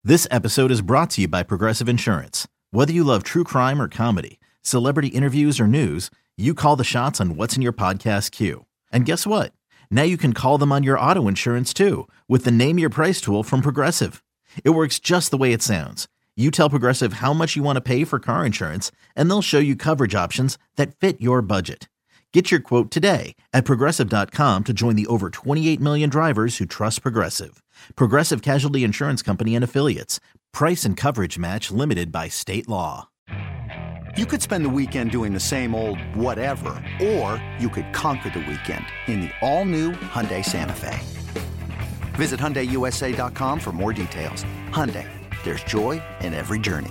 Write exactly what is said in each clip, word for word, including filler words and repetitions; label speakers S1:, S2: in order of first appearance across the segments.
S1: This episode is brought to you by Progressive Insurance. Whether you love true crime or comedy, celebrity interviews or news, you call the shots on what's in your podcast queue. And guess what? Now you can call them on your auto insurance too with the Name Your Price tool from Progressive. It works just the way it sounds. You tell Progressive how much you want to pay for car insurance, and they'll show you coverage options that fit your budget. Get your quote today at progressive dot com to join the over twenty-eight million drivers who trust Progressive. Progressive Casualty Insurance Company and Affiliates. Price and coverage match limited by state law.
S2: You could spend the weekend doing the same old whatever, or you could conquer the weekend in the all-new Hyundai Santa Fe. Visit Hyundai U S A dot com for more details. Hyundai, there's joy in every journey.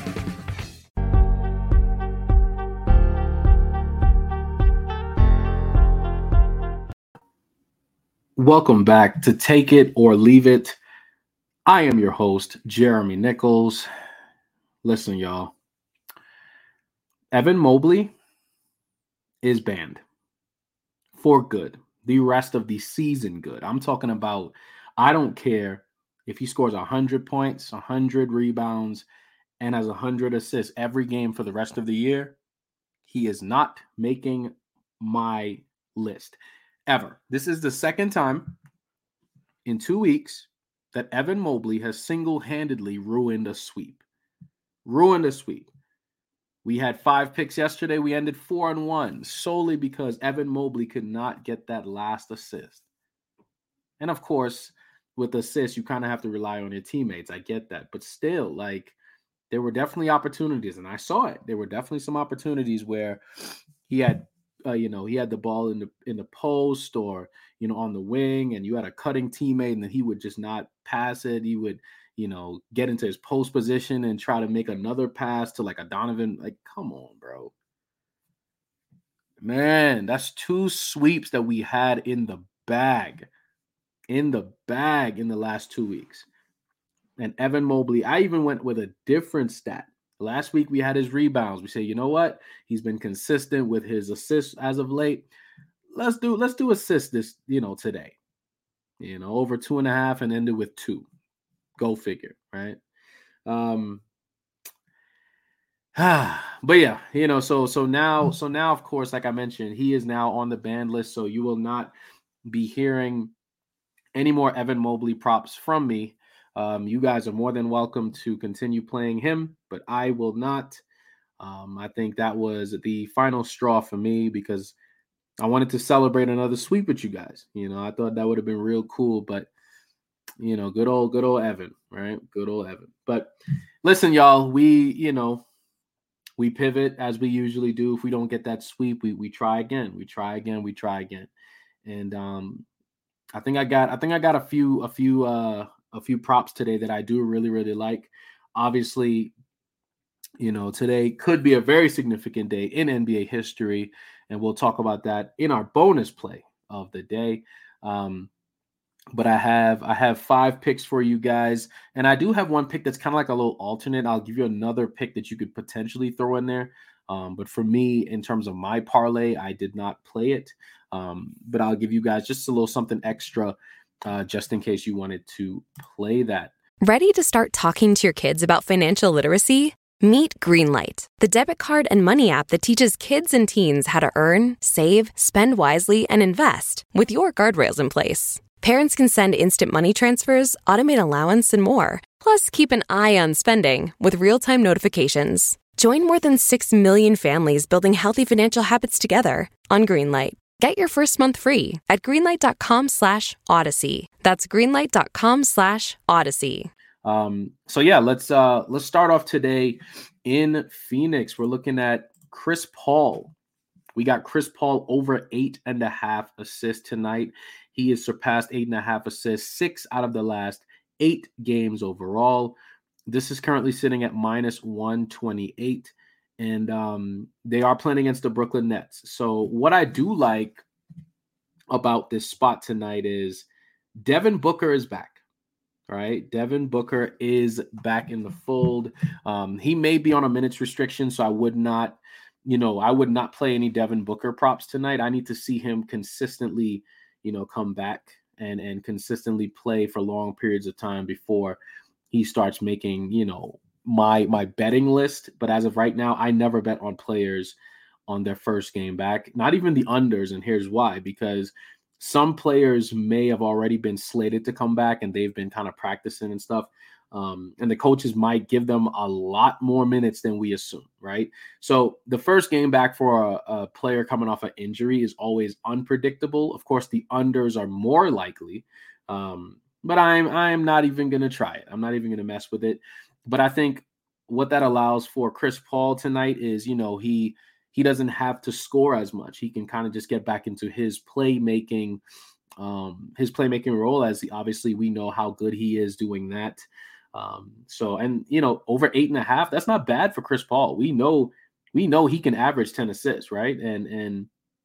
S3: Welcome back to Take It or Leave It. I am your host, Jeremy Nichols. Listen, y'all. Evan Mobley is banned for good. The rest of the season good. I'm talking about, I don't care if he scores one hundred points, one hundred rebounds, and has one hundred assists every game for the rest of the year. He is not making my list. Ever. This is the second time in two weeks that Evan Mobley has single-handedly ruined a sweep. Ruined a sweep. We had five picks yesterday. We ended four and one solely because Evan Mobley could not get that last assist. And of course, with assists, you kind of have to rely on your teammates. I get that. But still, like, there were definitely opportunities, and I saw it. There were definitely some opportunities where he had Uh, you know, he had the ball in the in the post or, you know, on the wing, and you had a cutting teammate, and then he would just not pass it. He would, you know, get into his post position and try to make another pass to like a Donovan. Like, come on, bro. Man, that's two sweeps that we had in the bag. In the bag in the last two weeks. And Evan Mobley, I even went with a different stat. Last week, we had his rebounds. We say, you know what? He's been consistent with his assists as of late. Let's do let's do assists this, you know, today. You know, over two and a half and ended with two. Go figure, right? Um, but yeah, you know, so so now, so now, of course, like I mentioned, he is now on the banned list. So you will not be hearing any more Evan Mobley props from me. Um, you guys are more than welcome to continue playing him, but I will not. Um, I think that was the final straw for me because I wanted to celebrate another sweep with you guys. You know, I thought that would have been real cool, but you know, good old, good old Evan, right? Good old Evan. But listen, y'all, we, you know, we pivot as we usually do. If we don't get that sweep, we we try again. We try again. We try again. And um, I think I got, I think I got a few, a few, uh. a few props today that I do really, really like. Obviously, you know, today could be a very significant day in N B A history, and we'll talk about that in our bonus play of the day. Um, but I have I have five picks for you guys, and I do have one pick that's kind of like a little alternate. I'll give you another pick that you could potentially throw in there. Um, but for me, in terms of my parlay, I did not play it. Um, but I'll give you guys just a little something extra Uh, just in case you wanted to play that.
S4: Ready to start talking to your kids about financial literacy? Meet Greenlight, the debit card and money app that teaches kids and teens how to earn, save, spend wisely, and invest with your guardrails in place. Parents can send instant money transfers, automate allowance, and more. Plus, keep an eye on spending with real-time notifications. Join more than six million families building healthy financial habits together on Greenlight. Get your first month free at greenlight.com slash odyssey. That's greenlight.com slash odyssey.
S3: Um, so yeah, let's uh let's start off today in Phoenix. We're looking at Chris Paul. We got Chris Paul over eight and a half assists tonight. He has surpassed eight and a half assists, six out of the last eight games overall. This is currently sitting at minus one twenty-eight. And um, they are playing against the Brooklyn Nets. So what I do like about this spot tonight is Devin Booker is back. All right. Devin Booker is back in the fold. Um, he may be on a minutes restriction, so I would not, you know, I would not play any Devin Booker props tonight. I need to see him consistently, you know, come back and, and consistently play for long periods of time before he starts making, you know, my my betting list. But as of right now, I never bet on players on their first game back, not even the unders. And here's why, because some players may have already been slated to come back and they've been kind of practicing and stuff. Um, and the coaches might give them a lot more minutes than we assume, right? So the first game back for a, a player coming off an injury is always unpredictable. Of course, the unders are more likely, um, but I'm I'm not even going to try it. I'm not even going to mess with it. But I think what that allows for Chris Paul tonight is, you know, he he doesn't have to score as much. He can kind of just get back into his playmaking, um, his playmaking role, as he, obviously we know how good he is doing that. Um, so, and you know, over eight and a half, that's not bad for Chris Paul. We know, we know he can average ten assists, right? And, and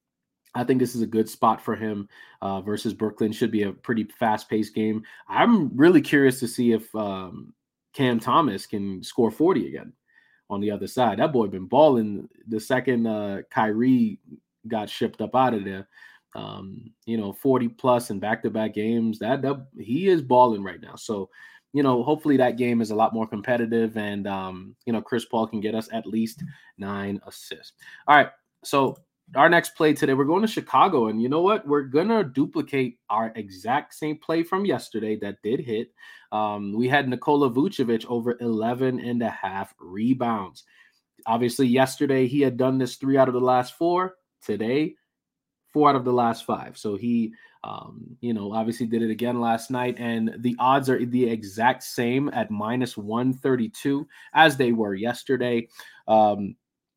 S3: I think this is a good spot for him uh, versus Brooklyn. Should be a pretty fast paced game. I'm really curious to see if um, Cam Thomas can score forty again on the other side. That boy been balling the second uh, Kyrie got shipped up out of there. Um, you know, forty plus in back-to-back games. That, that he is balling right now. So, you know, hopefully that game is a lot more competitive, and um, you know, Chris Paul can get us at least nine assists. All right, so our next play today, we're going to Chicago, and you know what? We're gonna duplicate our exact same play from yesterday that did hit. Um, we had Nikola Vucevic over eleven and a half rebounds. Obviously, yesterday he had done this three out of the last four. Today, four out of the last five. So he, um, you know, obviously did it again last night, and the odds are the exact same at minus one thirty-two as they were yesterday. Um,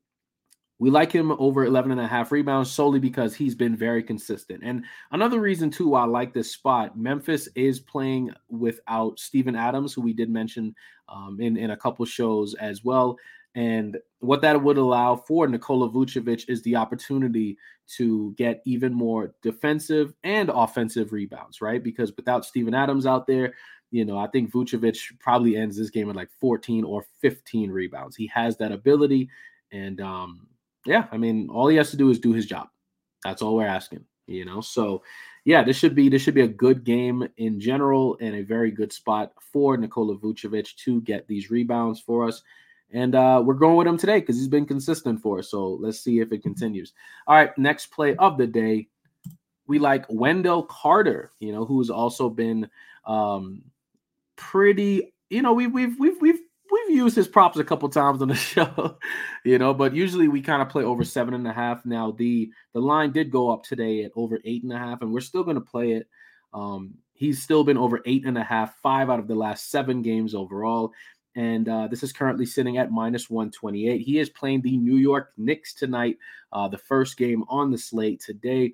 S3: we like him over eleven and a half rebounds solely because he's been very consistent. And another reason, too, why I like this spot, Memphis is playing without Steven Adams, who we did mention um, in, in a couple shows as well. And what that would allow for Nikola Vucevic is the opportunity to get even more defensive and offensive rebounds, right? Because without Steven Adams out there, you know, I think Vucevic probably ends this game at like fourteen or fifteen rebounds. He has that ability. And, um, yeah, I mean, all he has to do is do his job. That's all we're asking, you know? So, yeah, this should be this should be a good game in general and a very good spot for Nikola Vucevic to get these rebounds for us. And uh, we're going with him today because he's been consistent for us. So let's see if it continues. All right, next play of the day. We like Wendell Carter, you know, who's also been um, pretty, you know, we, we've we've we've we've used his props a couple times on the show, you know, but usually we kind of play over seven and a half. Now the the line did go up today at over eight and a half, and we're still going to play it. Um, he's still been over eight and a half, five out of the last seven games overall. And uh, this is currently sitting at minus one twenty-eight. He is playing the New York Knicks tonight, uh, the first game on the slate today.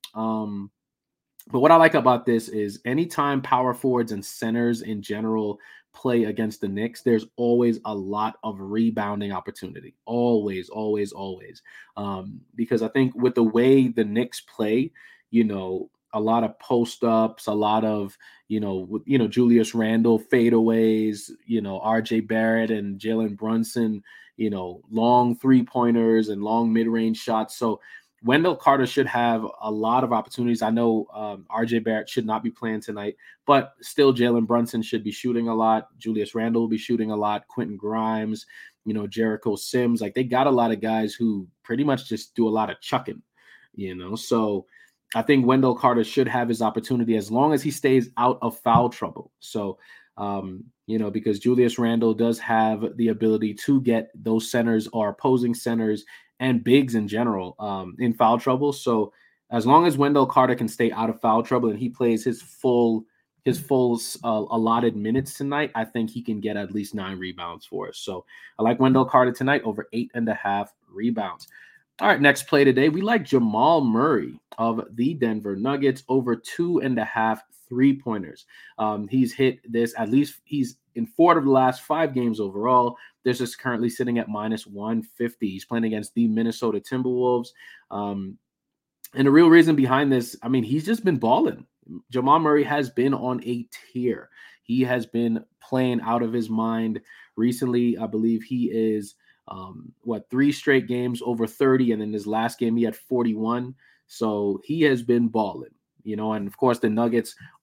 S3: Um, but what I like about this is anytime power forwards and centers in general play against the Knicks, there's always a lot of rebounding opportunity. Always, always, always. Um, because I think with the way the Knicks play, you know, a lot of post-ups, a lot of, you know, you know, Julius Randle fadeaways, you know, R J Barrett and Jalen Brunson, you know, long three-pointers and long mid-range shots. So Wendell Carter should have a lot of opportunities. I know um, R J Barrett should not be playing tonight, but still Jalen Brunson should be shooting a lot. Julius Randle will be shooting a lot. Quentin Grimes, you know, Jericho Sims. Like, they got a lot of guys who pretty much just do a lot of chucking, you know. So I think Wendell Carter should have his opportunity as long as he stays out of foul trouble. So, um, you know, because Julius Randle does have the ability to get those centers or opposing centers and bigs in general um, in foul trouble. So as long as Wendell Carter can stay out of foul trouble and he plays his full his full uh, allotted minutes tonight, I think he can get at least nine rebounds for us. So I like Wendell Carter tonight over eight and a half rebounds. All right, next play today. We like Jamal Murray of the Denver Nuggets over two and a half three-pointers. Um, he's hit this at least. He's in four of the last five games overall. This is currently sitting at minus one fifty. He's playing against the Minnesota Timberwolves. Um, and the real reason behind this, I mean, he's just been balling. Jamal Murray has been on a tear. He has been playing out of his mind recently. I believe he is Um, what, three straight games over thirty, and in his last game he had forty-one. So he has been balling, you know, and of course the Nuggets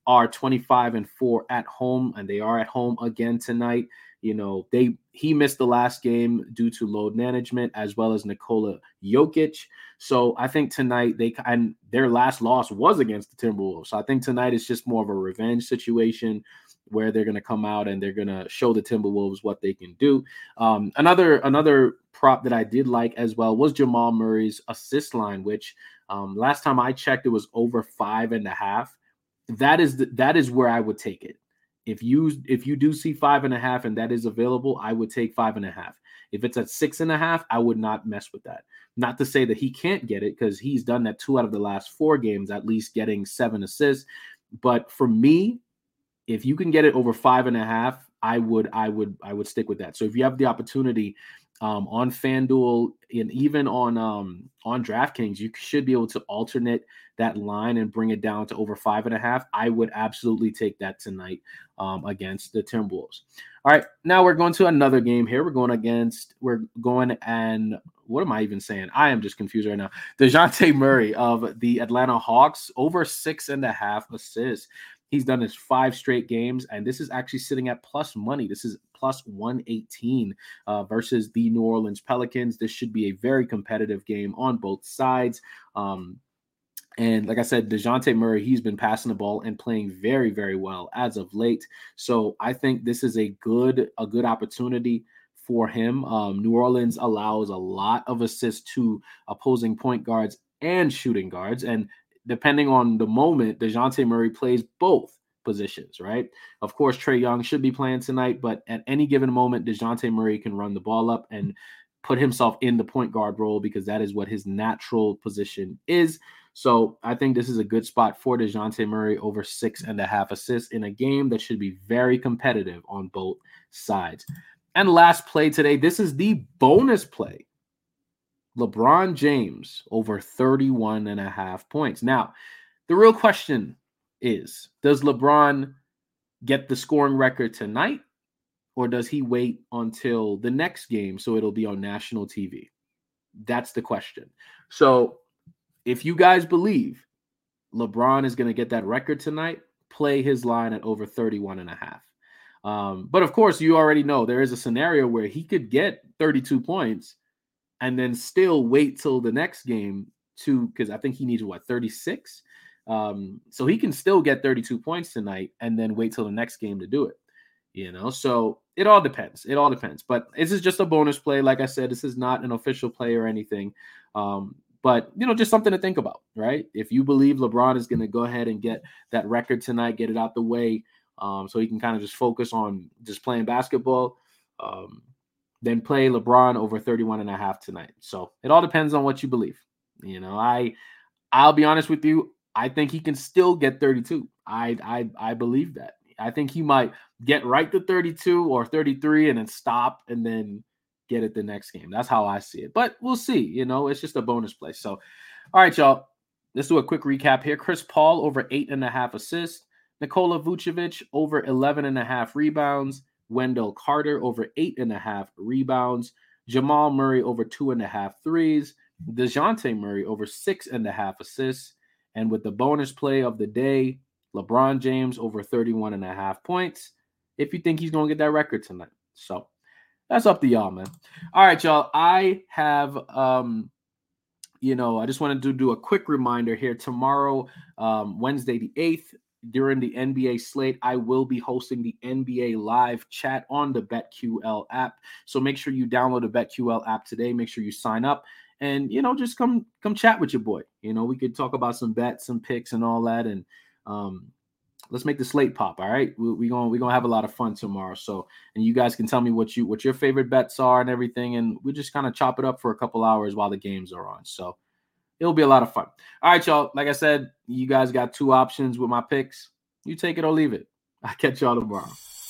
S3: are twenty-five and four at home, and they are at home again tonight. You know, they he missed the last game due to load management, as well as Nikola Jokic. So I think tonight they and their last loss was against the Timberwolves. So I think tonight is just more of a revenge situation where they're going to come out and they're going to show the Timberwolves what they can do. Um, another another prop that I did like as well was Jamal Murray's assist line, which um, last time I checked, it was over five and a half. That is the, that is where I would take it. If you if you do see five and a half and that is available, I would take five and a half. If it's at six and a half, I would not mess with that. Not to say that he can't get it, because he's done that two out of the last four games, at least getting seven assists. But for me, if you can get it over five and a half, I would I would I would stick with that. So if you have the opportunity um, on FanDuel and even on um, on DraftKings, you should be able to alternate that line and bring it down to over five and a half. I would absolutely take that tonight um, against the Timberwolves. All right, now we're going to another game here. We're going against, we're going and what am I even saying? I am just confused right now. DeJounte Murray of the Atlanta Hawks, over six and a half assists. He's done his five straight games, and this is actually sitting at plus money. This is plus one eighteen uh, versus the New Orleans Pelicans. This should be a very competitive game on both sides. Um, And like I said, DeJounte Murray, he's been passing the ball and playing very, very well as of late. So I think this is a good, a good opportunity for him. Um, New Orleans allows a lot of assists to opposing point guards and shooting guards. And depending on the moment, DeJounte Murray plays both positions, right? Of course, Trae Young should be playing tonight, but at any given moment, DeJounte Murray can run the ball up and put himself in the point guard role, because that is what his natural position is. So I think this is a good spot for DeJounte Murray, over six and a half assists in a game that should be very competitive on both sides. And last play today, this is the bonus play. LeBron James over thirty-one and a half points. Now, the real question is, does LeBron get the scoring record tonight, or does he wait until the next game so it'll be on national T V? That's the question. So if you guys believe LeBron is going to get that record tonight, play his line at over thirty-one and a half. Um, but of course, you already know there is a scenario where he could get thirty-two points and then still wait till the next game to, because I think he needs what, thirty-six? Um, so he can still get thirty-two points tonight and then wait till the next game to do it. You know, so it all depends. It all depends. But this is just a bonus play. Like I said, this is not an official play or anything. Um, but, you know, just something to think about, right? If you believe LeBron is going to go ahead and get that record tonight, get it out the way, um, so he can kind of just focus on just playing basketball, um, then play LeBron over thirty-one and a half tonight. So it all depends on what you believe. You know, I, I'll be honest with you. I think he can still get thirty-two. I, I, I believe that. I think he might get right to thirty-two or thirty-three and then stop and then get it the next game. That's how I see it. But we'll see. You know, it's just a bonus play. So, all right, y'all. Let's do a quick recap here. Chris Paul over eight and a half assists. Nikola Vucevic over eleven and a half rebounds. Wendell Carter over eight and a half rebounds. Jamal Murray over two and a half threes. DeJounte Murray over six and a half assists. And with the bonus play of the day, LeBron James over thirty-one and a half points, if you think he's going to get that record tonight. So that's up to y'all, man. All right, y'all. I have, um, you know, I just wanted to do a quick reminder here. Tomorrow, um, Wednesday the eighth, during the N B A slate, I will be hosting the N B A live chat on the BetQL app. So make sure you download the BetQL app today. Make sure you sign up. And, you know, just come come chat with your boy. You know, we could talk about some bets, some picks and all that. And um, let's make the slate pop. All right. We're we going we're going to have a lot of fun tomorrow. So, and you guys can tell me what you what your favorite bets are and everything. And we just kind of chop it up for a couple hours while the games are on. So it'll be a lot of fun. All right, y'all. Like I said, you guys got two options with my picks. You take it or leave it. I'll catch y'all tomorrow.